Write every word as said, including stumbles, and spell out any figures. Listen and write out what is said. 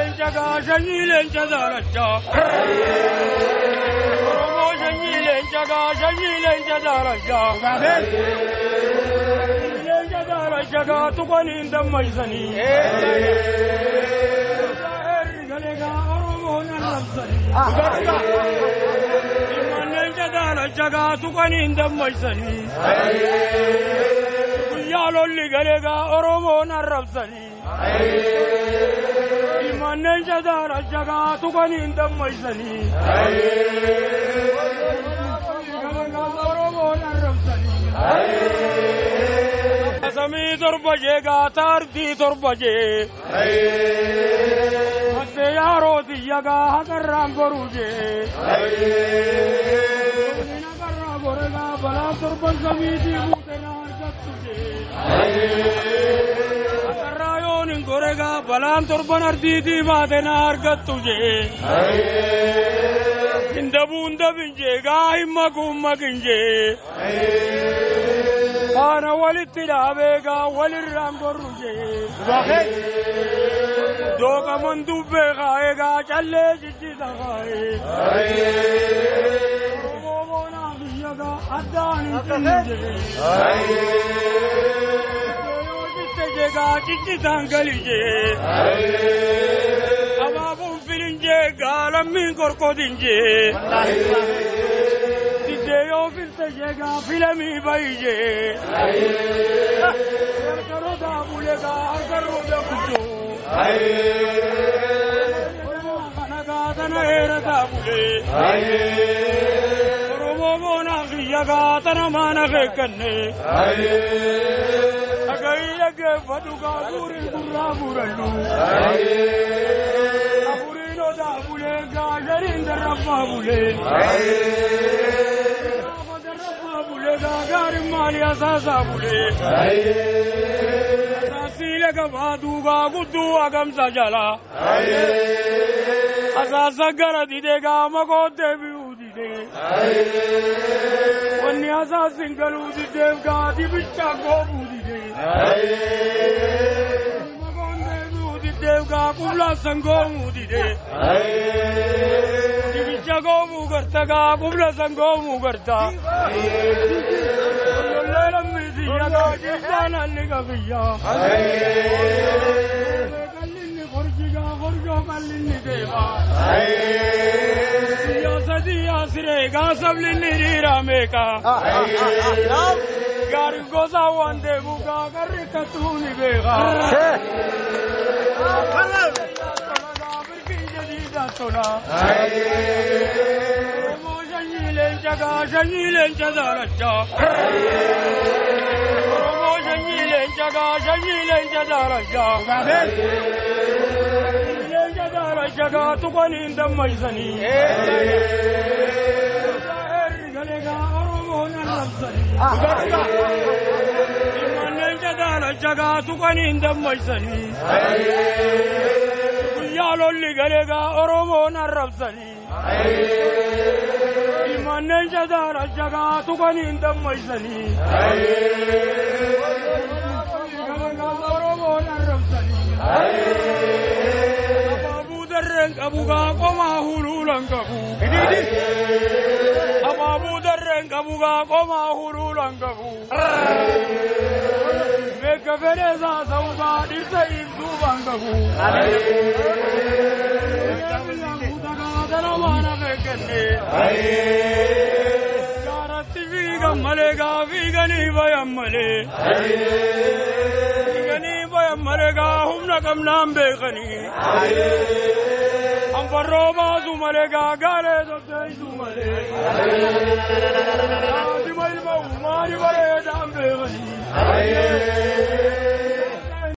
lenjaga shani lenja daraja Oromo shani lenjaga shani lenja daraja lenja daraja tukani ndamaisani galega Oromo narabsani lenja daraja tukani ndamaisani yalolli galega Oromo narabsani imanne jadara jaga tukani ndamaisani Oromo narabsani asami torbaje ga tardi torbaje atte yaro diyaga hakaram goruje nagara gorega bala torban samiti mutena Akarrayoon gorega balaan torban ardiitii baatena argattu jee hindabuun dabinjee gaa himma kuumma kinjee faana walitti dhaabee gaa walirraan gorru jee dooqaman dubbee kaa'ee gaa callee jijjiita kaa'ee Oromoo biyya gaa addaan hin kinjee Jega chichi tangalije, ababun filinje galamin korkodinje, tideyo filse jega filami baije, karo da bulega karo da kujo, kanaga tana era da bule, Oromo mona kiyaga tana mana kekanne. Agaiya faduga guri gurra gurallu Apurino da bule ga jarin darabba bule darabba bule ga garim mali asasa bule asasile ga faduga guddu agam sajala asasa gara dide ga magode biudide Wani asasin galu dide ga dibicha gobu Magonde mudi devga kubla sango mudi de. Dibicha go mugarta ga kubla sango mugarta. Lolla midi yaga jibana ligaviya. Kallinni gorjiga gorjo kallinni deva. Siya sadiya sirega sablinni rirameka. Garin goza wande buga garri katuni bega. Birkin jadida tola. Oromo shani lenjaga shani lenja daraja. Oromo shani lenjaga shani lenja daraja. Lenja daraja tukani ndamaisani. Galega Oromo narabsani. Imanne jadara jaga tukani ndamaisani yalolli galega Oromo narabsani imanne jadara jaga tukani ndamaisani Oromo narabsani ababu darren kabuga koma hululan kabu ababu darren kabuga koma hululan kabu Meka vereza sauba dirsa ibdu bangabu Daramana mekenne Yarati viga malega vigani bayammale Vigani bayammalega humna kamnam bekhani Amfarroba zumalega gare dodai zumale Dimail maumari bare dam bekhani